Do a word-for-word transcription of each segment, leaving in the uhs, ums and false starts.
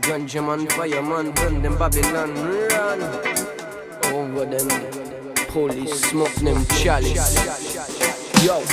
Ganja man, fireman, burn them Babylon, run over them. Police smoke them chalice. Yo.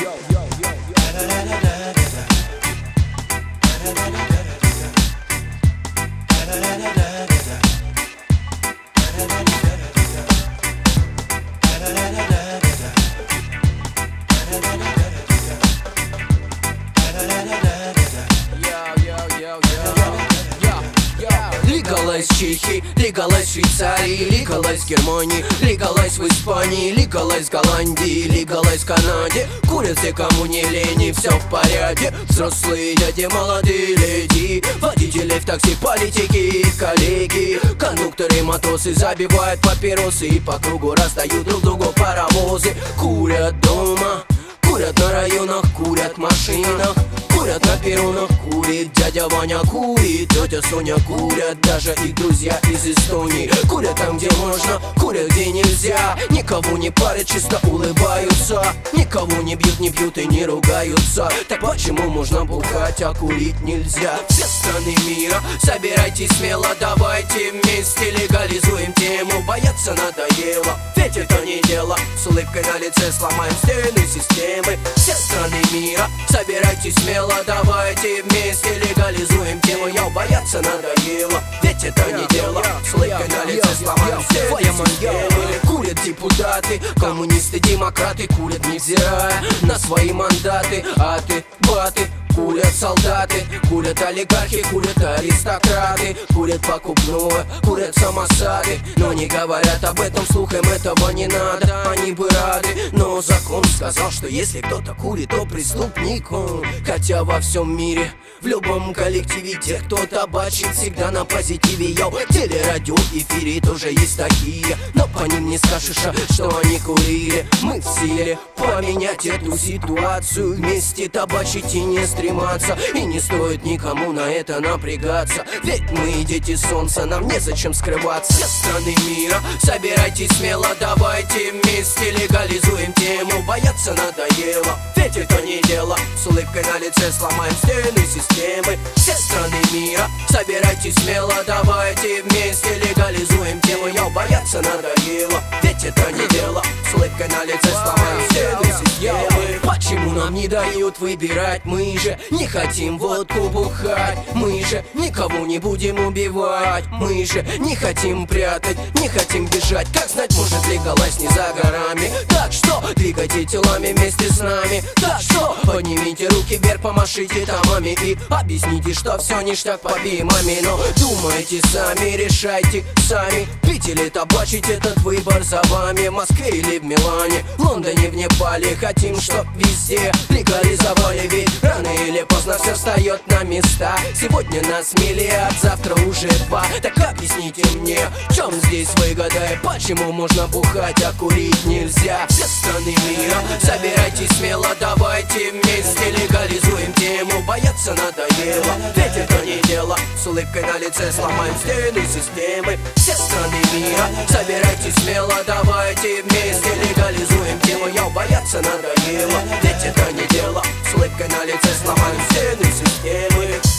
Legalize Чехии, legalize Швейцарии, legalize Германии, legalize в Испании, legalize Голландии, legalize Канаде. Курят все, кому не лень, все в порядке. Взрослые дяди, молодые леди, водители в такси, политики, коллеги, кондукторы, матросы забивают папиросы и по кругу раздают друг другу паровозы. Курят дома, курят на районах, курят в машинах, курят на перронах, курит дядя Ваня, курит тетя Соня, курят даже их друзья из Эстонии. Курят там, где можно, курят, где нельзя. Никого не парят, чисто улыбаются. Никого не бьют, не бьют и не ругаются. Так почему можно бухать, а курить нельзя? Все страны мира, собирайтесь смело, давайте вместе легализуем тему. Бояться надоело, ведь это не дело. С улыбкой на лице сломаем стены системы. Все страны мира, собирайтесь смело, давайте вместе легализуем тему. Я бояться надоело, ведь это не дело. С улыбкой на лице сломаем стены системы. Курят депутаты, коммунисты, демократы, курят невзирая на свои мандаты. Аты, баты, курят солдаты, курят олигархи, курят аристократы, курят покупное, курят самосады. Но не говорят об этом вслух, им этого не надо. Они бы рады, но закон сказал, что если кто-то курит, то преступник он. Хотя во всем мире, в любом коллективе, тех, кто табачит, всегда на позитиве. Йоу, телерадио, эфире тоже есть такие, но по ним не скажешь, что они курили. Мы в силе поменять эту ситуацию, вместе табачить и не стрематься. И не стоит никому на это напрягаться, ведь мы дети солнца, нам незачем скрываться. Все страны мира, собирайтесь смело, давайте вместе легализуем тему. Бояться надоело, ведь это не дело. С улыбкой на лице сломаем стены системы. Все страны мира, собирайтесь смело, давайте вместе легализуем тему. Я бояться надоело, ведь это не дело. С улыбкой на лице сломаем стены системы. Почему нам не дают выбирать? Мы же не хотим водку бухать, мы же никого не будем убивать, мы же не хотим прятать, не хотим бежать. Как знать, может легалайз не за горами. Так что двигайте телами вместе с нами. Так что поднимите руки вверх, помашите томами и объясните, что все ништяк, побимами. Но думайте сами, решайте сами, пить или табачить, этот выбор за вами. В Москве или в Милане, в Лондоне, в Непале, хотим, чтоб везде легализовали, ведь рано или поздно все встает на места. Сегодня нас миллиард, завтра уже два. Так объясните мне, в чем здесь выгода и почему можно бухать, а курить нельзя? Все страны мира, собирайтесь смело, давайте вместе легализуем тему. Бояться надоело, ведь это не дело. С улыбкой на лице сломаем стены системы. Все страны мира, собирайтесь смело, давайте вместе легализуем тему. Я бояться надоело, ведь это не дело. С улыбкой на лице сломаем стены системы.